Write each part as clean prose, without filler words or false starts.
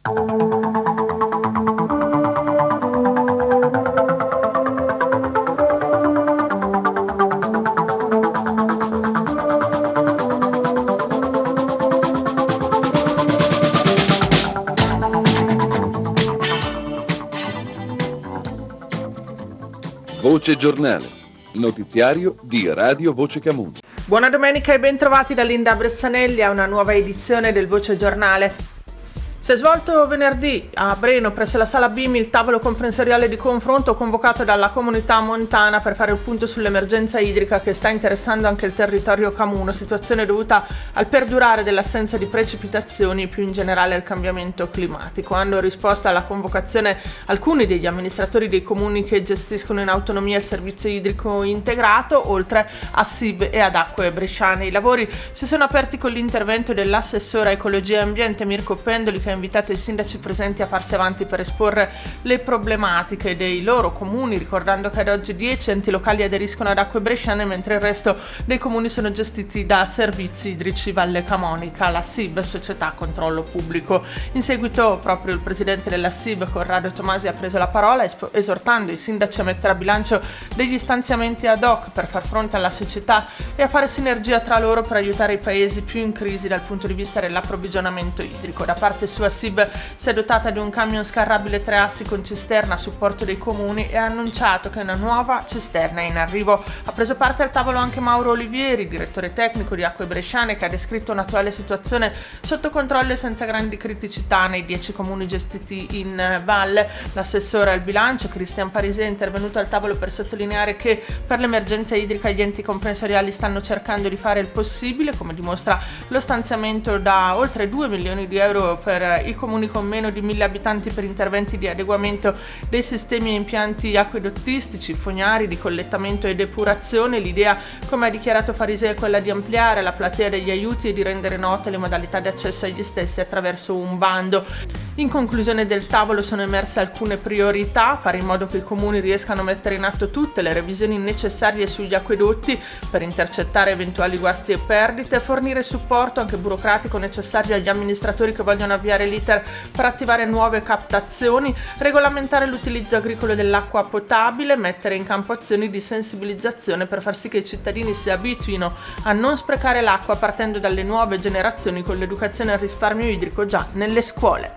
Voce Giornale, notiziario di Radio Voce Camuso. Buona domenica e bentrovati da Linda Bressanelli a una nuova edizione del Voce Giornale. Si è svolto venerdì a Breno presso la Sala BIMI il tavolo comprensoriale di confronto convocato dalla comunità montana per fare il punto sull'emergenza idrica che sta interessando anche il territorio camuno, situazione dovuta al perdurare dell'assenza di precipitazioni e più in generale al cambiamento climatico. Hanno risposto alla convocazione alcuni degli amministratori dei comuni che gestiscono in autonomia il servizio idrico integrato, oltre a SIB e ad Acque Bresciane. I lavori si sono aperti con l'intervento dell'assessore ecologia e ambiente Mirko Pendoli, che ha invitato i sindaci presenti a farsi avanti per esporre le problematiche dei loro comuni, ricordando che ad oggi 10 enti locali aderiscono ad Acque Bresciane, mentre il resto dei comuni sono gestiti da Servizi Idrici Valle Camonica, la SIB, Società Controllo Pubblico. In seguito proprio il presidente della SIB, Corrado Tomasi, ha preso la parola esortando i sindaci a mettere a bilancio degli stanziamenti ad hoc per far fronte alla siccità e a fare sinergia tra loro per aiutare i paesi più in crisi dal punto di vista dell'approvvigionamento idrico. Da parte sua SIB si è dotata di un camion scarrabile 3 assi con cisterna a supporto dei comuni e ha annunciato che una nuova cisterna è in arrivo. Ha preso parte al tavolo anche Mauro Olivieri, direttore tecnico di Acque Bresciane, che ha descritto un'attuale situazione sotto controllo e senza grandi criticità nei 10 comuni gestiti in valle. L'assessore al bilancio Cristian Parisi è intervenuto al tavolo per sottolineare che per l'emergenza idrica gli enti comprensoriali stanno cercando di fare il possibile, come dimostra lo stanziamento da oltre 2 milioni di euro per i comuni con meno di 1000 abitanti per interventi di adeguamento dei sistemi e impianti acquedottistici, fognari, di collettamento e depurazione. L'idea, come ha dichiarato Farise, è quella di ampliare la platea degli aiuti e di rendere note le modalità di accesso agli stessi attraverso un bando. In conclusione del tavolo sono emerse alcune priorità: fare in modo che i comuni riescano a mettere in atto tutte le revisioni necessarie sugli acquedotti per intercettare eventuali guasti e perdite, fornire supporto anche burocratico necessario agli amministratori che vogliono avviare l'iter per attivare nuove captazioni, regolamentare l'utilizzo agricolo dell'acqua potabile, mettere in campo azioni di sensibilizzazione per far sì che i cittadini si abituino a non sprecare l'acqua partendo dalle nuove generazioni con l'educazione al risparmio idrico già nelle scuole.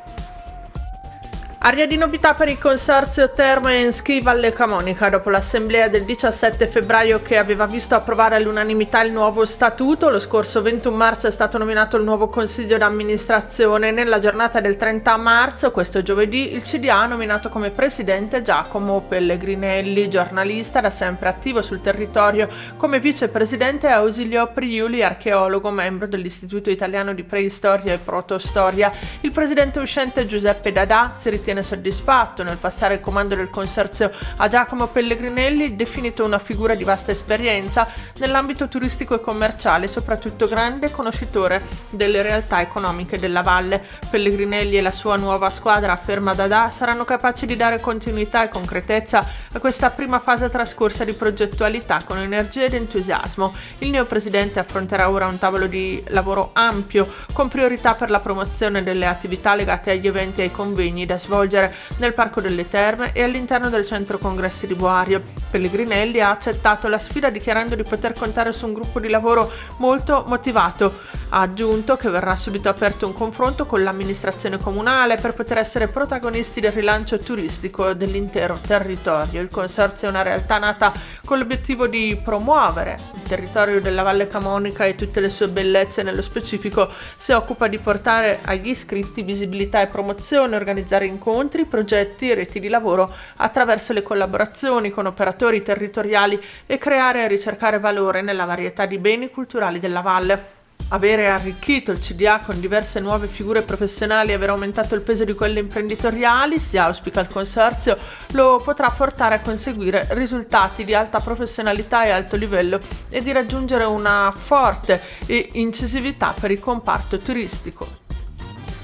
Aria di novità per il consorzio Terme Ski Valle Camonica dopo l'assemblea del 17 febbraio che aveva visto approvare all'unanimità il nuovo statuto. Lo scorso 21 marzo è stato nominato il nuovo consiglio d'amministrazione. Nella giornata del 30 marzo, questo giovedì, il CDA ha nominato come presidente Giacomo Pellegrinelli, giornalista da sempre attivo sul territorio, come vicepresidente Ausilio Priuli, archeologo, membro dell'Istituto Italiano di Preistoria e Protostoria. Il presidente uscente Giuseppe Dadà si ritiene soddisfatto nel passare il comando del consorzio a Giacomo Pellegrinelli, definito una figura di vasta esperienza nell'ambito turistico e commerciale, soprattutto grande conoscitore delle realtà economiche della valle. Pellegrinelli e la sua nuova squadra, afferma Dadà, saranno capaci di dare continuità e concretezza a questa prima fase trascorsa di progettualità con energia ed entusiasmo. Il neopresidente affronterà ora un tavolo di lavoro ampio con priorità per la promozione delle attività legate agli eventi e ai convegni da svolgere nel Parco delle Terme e all'interno del centro congressi di Boario. Pellegrinelli ha accettato la sfida dichiarando di poter contare su un gruppo di lavoro molto motivato. Ha aggiunto che verrà subito aperto un confronto con l'amministrazione comunale per poter essere protagonisti del rilancio turistico dell'intero territorio. Il consorzio è una realtà nata con l'obiettivo di promuovere il territorio della Valle Camonica e tutte le sue bellezze. Nello specifico si occupa di portare agli iscritti visibilità e promozione, organizzare incontri, progetti e reti di lavoro attraverso le collaborazioni con operatori territoriali e creare e ricercare valore nella varietà di beni culturali della valle. Avere arricchito il CDA con diverse nuove figure professionali e aver aumentato il peso di quelle imprenditoriali, si auspica il consorzio, lo potrà portare a conseguire risultati di alta professionalità e alto livello e di raggiungere una forte incisività per il comparto turistico.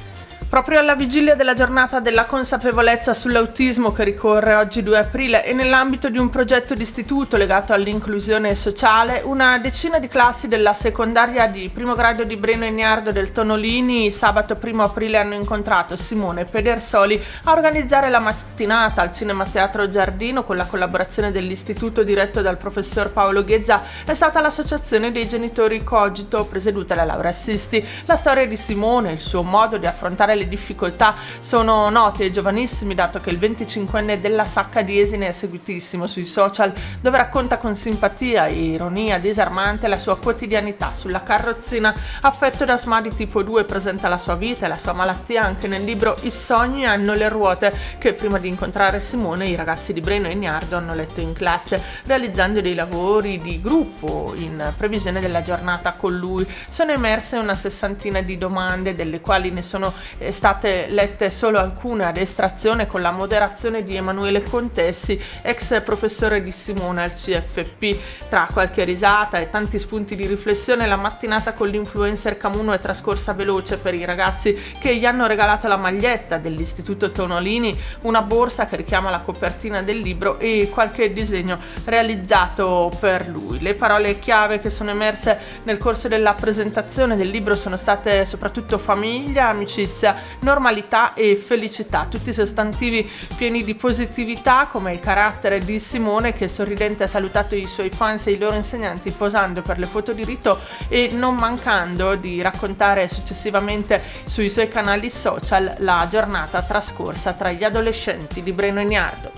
Proprio alla vigilia della giornata della consapevolezza sull'autismo che ricorre oggi 2 aprile e nell'ambito di un progetto d'istituto legato all'inclusione sociale, una decina di classi della secondaria di primo grado di Breno Eniardo del Tonolini sabato 1 aprile hanno incontrato Simone Pedersoli a organizzare la mattinata al Cinema Teatro Giardino con la collaborazione dell'istituto diretto dal professor Paolo Ghezza. È stata l'associazione dei genitori Cogito, presieduta da Laura Assisti. La storia di Simone, il suo modo di affrontare le difficoltà sono noti ai giovanissimi, dato che il 25enne della Sacca di Esine è seguitissimo sui social, dove racconta con simpatia e ironia disarmante la sua quotidianità sulla carrozzina. Affetto da asma di tipo 2 presenta la sua vita e la sua malattia anche nel libro I sogni hanno le ruote, che prima di incontrare Simone i ragazzi di Breno Eniardo hanno letto in classe, realizzando dei lavori di gruppo in previsione della giornata con lui. Sono emerse una sessantina di domande, delle quali ne sono state lette solo alcune ad estrazione con la moderazione di Emanuele Contessi, ex professore di Simone al CFP. Tra qualche risata e tanti spunti di riflessione, la mattinata con l'influencer Camuno è trascorsa veloce per i ragazzi che gli hanno regalato la maglietta dell'Istituto Tonolini, una borsa che richiama la copertina del libro e qualche disegno realizzato per lui. Le parole chiave che sono emerse nel corso della presentazione del libro sono state soprattutto famiglia, amicizia, normalità e felicità, tutti sostantivi pieni di positività, come il carattere di Simone, che sorridente ha salutato i suoi fans e i loro insegnanti posando per le foto di rito e non mancando di raccontare successivamente sui suoi canali social la giornata trascorsa tra gli adolescenti di Breno Eniardo.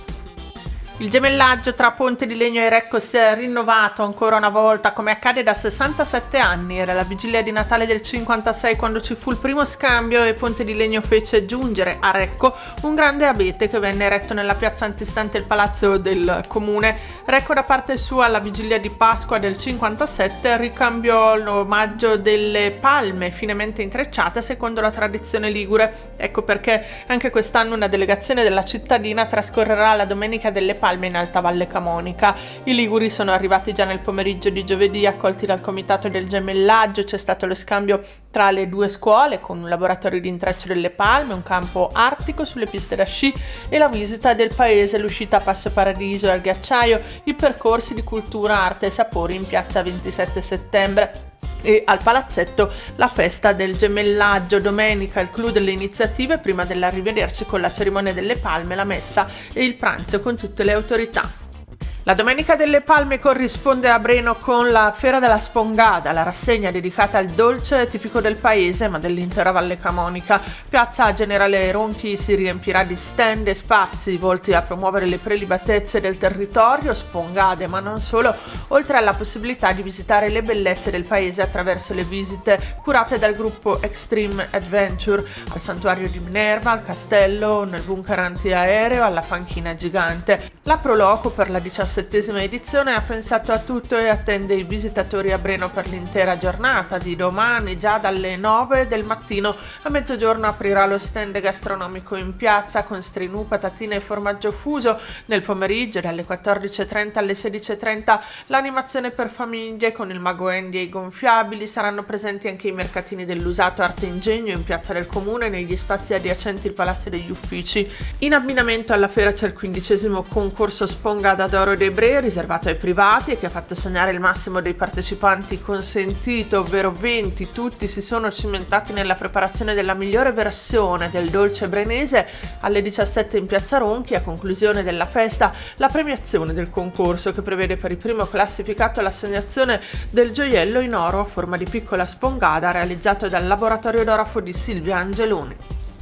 Il gemellaggio tra Ponte di Legno e Recco si è rinnovato ancora una volta, come accade da 67 anni. Era la vigilia di Natale del 56 quando ci fu il primo scambio e Ponte di Legno fece giungere a Recco un grande abete che venne eretto nella piazza antistante il palazzo del comune. Recco, da parte sua, alla vigilia di Pasqua del 57 ricambiò l'omaggio delle palme finemente intrecciate secondo la tradizione ligure. Ecco perché anche quest'anno una delegazione della cittadina trascorrerà la Domenica delle Palme in Alta Valle Camonica. I liguri sono arrivati già nel pomeriggio di giovedì, accolti dal comitato del gemellaggio. C'è stato lo scambio tra le due scuole con un laboratorio di intreccio delle palme, un campo artico sulle piste da sci e la visita del paese, l'uscita a Passo Paradiso e al ghiacciaio, i percorsi di cultura, arte e sapori in piazza 27 settembre. E al palazzetto la festa del gemellaggio. Domenica il clou delle iniziative prima dell'arrivederci con la cerimonia delle palme, la messa e il pranzo con tutte le autorità. La Domenica delle Palme corrisponde a Breno con la Fiera della Spongada, la rassegna dedicata al dolce tipico del paese ma dell'intera Valle Camonica. Piazza Generale Ronchi si riempirà di stand e spazi volti a promuovere le prelibatezze del territorio, spongade ma non solo, oltre alla possibilità di visitare le bellezze del paese attraverso le visite curate dal gruppo Extreme Adventure al santuario di Minerva, al castello, nel bunker antiaereo, alla panchina gigante. La Proloco per la 17ª edizione ha pensato a tutto e attende i visitatori a Breno per l'intera giornata di domani. Già dalle 9 del mattino a mezzogiorno aprirà lo stand gastronomico in piazza con strinù, patatine e formaggio fuso. Nel pomeriggio dalle 14.30 alle 16.30 l'animazione per famiglie con il Mago Andy e i gonfiabili. Saranno presenti anche i mercatini dell'usato Arte Ingegno in piazza del Comune, negli spazi adiacenti il Palazzo degli Uffici. In abbinamento alla fiera c'è il 15° concorso Spongada d'Oro dei Bre, riservato ai privati e che ha fatto segnare il massimo dei partecipanti consentito, ovvero 20. Tutti si sono cimentati nella preparazione della migliore versione del dolce brenese. Alle 17 in piazza Ronchi, a conclusione della festa, la premiazione del concorso che prevede per il primo classificato l'assegnazione del gioiello in oro a forma di piccola spongada realizzato dal laboratorio d'orafo di Silvia Angeloni.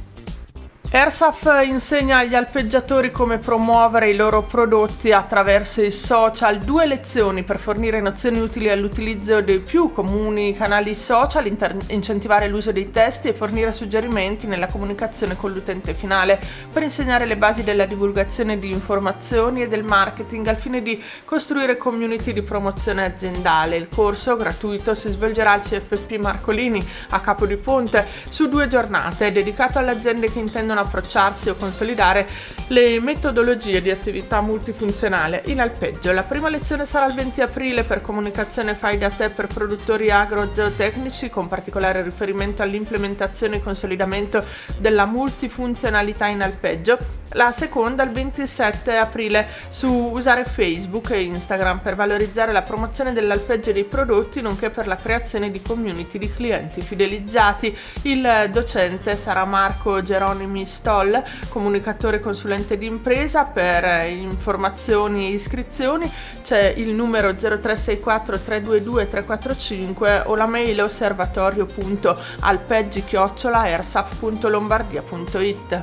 Ersaf insegna agli alpeggiatori come promuovere i loro prodotti attraverso i social. 2 lezioni per fornire nozioni utili all'utilizzo dei più comuni canali social, incentivare l'uso dei testi e fornire suggerimenti nella comunicazione con l'utente finale, per insegnare le basi della divulgazione di informazioni e del marketing al fine di costruire community di promozione aziendale. Il corso, gratuito, si svolgerà al CFP Marcolini a Capo di Ponte su 2 giornate, dedicato alle aziende che intendono possano approcciarsi o consolidare le metodologie di attività multifunzionale in alpeggio. La prima lezione sarà il 20 aprile per comunicazione fai da te per produttori agrozootecnici, con particolare riferimento all'implementazione e consolidamento della multifunzionalità in alpeggio. La seconda il 27 aprile su usare Facebook e Instagram per valorizzare la promozione dell'alpeggio dei prodotti, nonché per la creazione di community di clienti fidelizzati. Il docente sarà Marco Geronimi Stoll, comunicatore e consulente d'impresa. Per informazioni e iscrizioni c'è il numero 0364 322 345 o la mail osservatorio.alpeggi@ersaf.lombardia.it.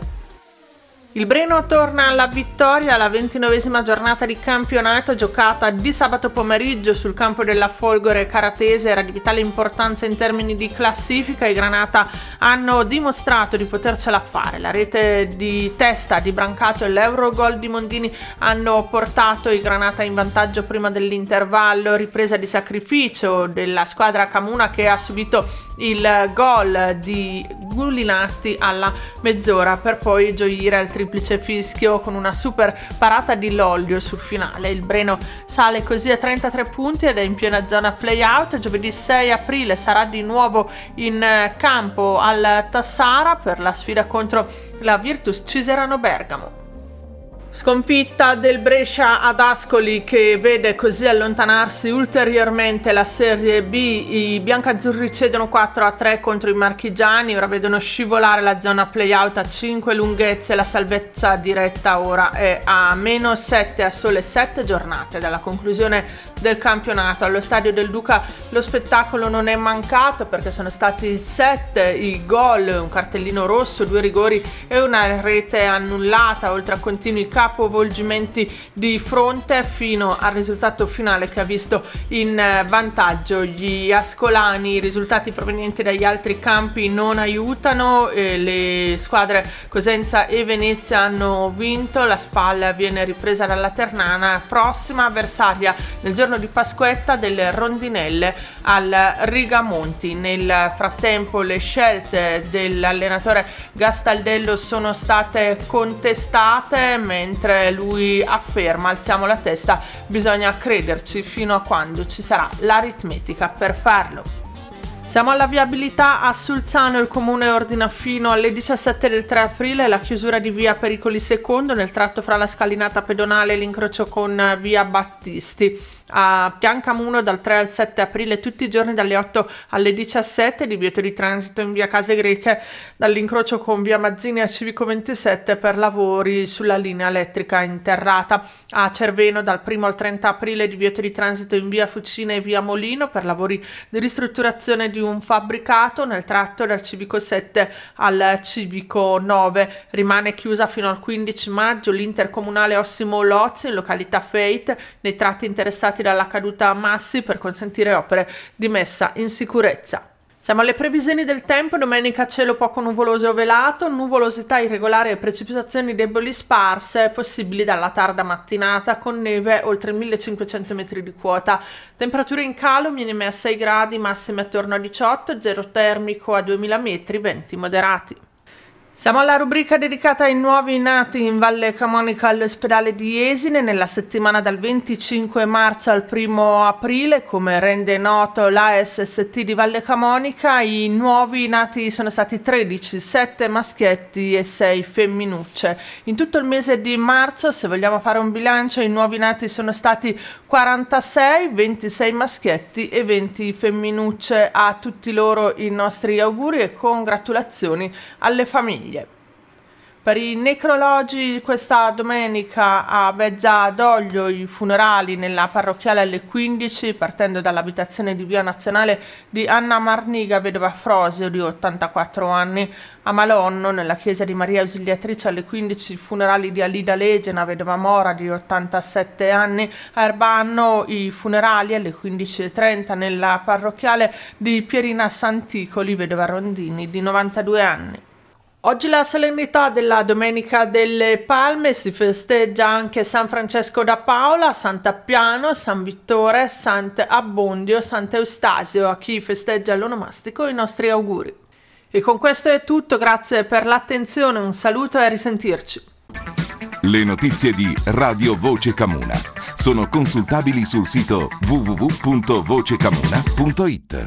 Il Breno torna alla vittoria alla 29esima giornata di campionato, giocata di sabato pomeriggio sul campo della Folgore Caratese. Era di vitale importanza in termini di classifica. I Granata hanno dimostrato di potercela fare. La rete di testa di Brancato e l'Eurogol di Mondini hanno portato i Granata in vantaggio prima dell'intervallo. Ripresa di sacrificio della squadra Camuna, che ha subito il gol di Gullinatti alla mezz'ora per poi gioire al triplice fischio con una super parata di Lollio sul finale. Il Breno sale così a 33 punti ed è in piena zona play-out. Giovedì 6 aprile sarà di nuovo in campo al Tassara per la sfida contro la Virtus Ciserano Bergamo. Sconfitta del Brescia ad Ascoli, che vede così allontanarsi ulteriormente la Serie B. I biancazzurri cedono 4-3 contro i marchigiani, ora vedono scivolare la zona play-out a 5 lunghezze. La salvezza diretta ora è a -7 a sole 7 giornate dalla conclusione del campionato. Allo stadio del Duca lo spettacolo non è mancato, perché sono stati 7 i gol, un cartellino rosso, 2 rigori e una rete annullata, oltre a continui capovolgimenti di fronte, fino al risultato finale che ha visto in vantaggio gli ascolani. I risultati provenienti dagli altri campi non aiutano, le squadre Cosenza e Venezia hanno vinto. La Spalla viene ripresa dalla Ternana, prossima avversaria nel giorno di Pasquetta delle Rondinelle al Rigamonti. Nel frattempo le scelte dell'allenatore Gastaldello sono state contestate, mentre lui afferma: alziamo la testa, bisogna crederci fino a quando ci sarà l'aritmetica per farlo. Siamo alla viabilità a Sulzano. Il comune ordina fino alle 17 del 3 aprile la chiusura di via Pericoli II nel tratto fra la scalinata pedonale e l'incrocio con via Battisti. A Piancamuno dal 3 al 7 aprile tutti i giorni dalle 8 alle 17, divieto di transito in via Case Greche dall'incrocio con via Mazzini a Civico 27 per lavori sulla linea elettrica interrata. A Cerveno dal 1 al 30 aprile divieto di transito in via Fucina e via Molino per lavori di ristrutturazione di un fabbricato nel tratto dal Civico 7 al Civico 9. Rimane chiusa fino al 15 maggio l'intercomunale Ossimo Lozzi in località Fate nei tratti interessati dalla caduta massi per consentire opere di messa in sicurezza. Siamo alle previsioni del tempo. Domenica cielo poco nuvoloso o velato, nuvolosità irregolare e precipitazioni deboli sparse possibili dalla tarda mattinata, con neve oltre 1500 metri di quota. Temperature in calo, minime a 6 gradi, massime attorno a 18, zero termico a 2000 metri, venti moderati. Siamo alla rubrica dedicata ai nuovi nati in Valle Camonica all'ospedale di Jesine. Nella settimana dal 25 marzo al 1 aprile, come rende noto l'ASST di Valle Camonica, i nuovi nati sono stati 13, 7 maschietti e 6 femminucce. In tutto il mese di marzo, se vogliamo fare un bilancio, i nuovi nati sono stati 46, 26 maschietti e 20 femminucce. A tutti loro i nostri auguri e congratulazioni alle famiglie. Per i necrologi, questa domenica a Vezza d'Oglio i funerali nella parrocchiale alle 15, partendo dall'abitazione di Via Nazionale di Anna Marniga, vedova Frosio di 84 anni. A Malonno, nella chiesa di Maria Ausiliatrice, alle 15 i funerali di Alida Legena, vedova Mora di 87 anni. A Erbanno i funerali alle 15:30 nella parrocchiale di Pierina Santicoli, vedova Rondini di 92 anni. Oggi la solennità della Domenica delle Palme, si festeggia anche San Francesco da Paola, Sant'Appiano, San Vittore, Sant'Abbondio, Sant'Eustasio. A chi festeggia l'onomastico i nostri auguri. E con questo è tutto, grazie per l'attenzione, un saluto e a risentirci. Le notizie di Radio Voce Camuna sono consultabili sul sito www.vocecamuna.it.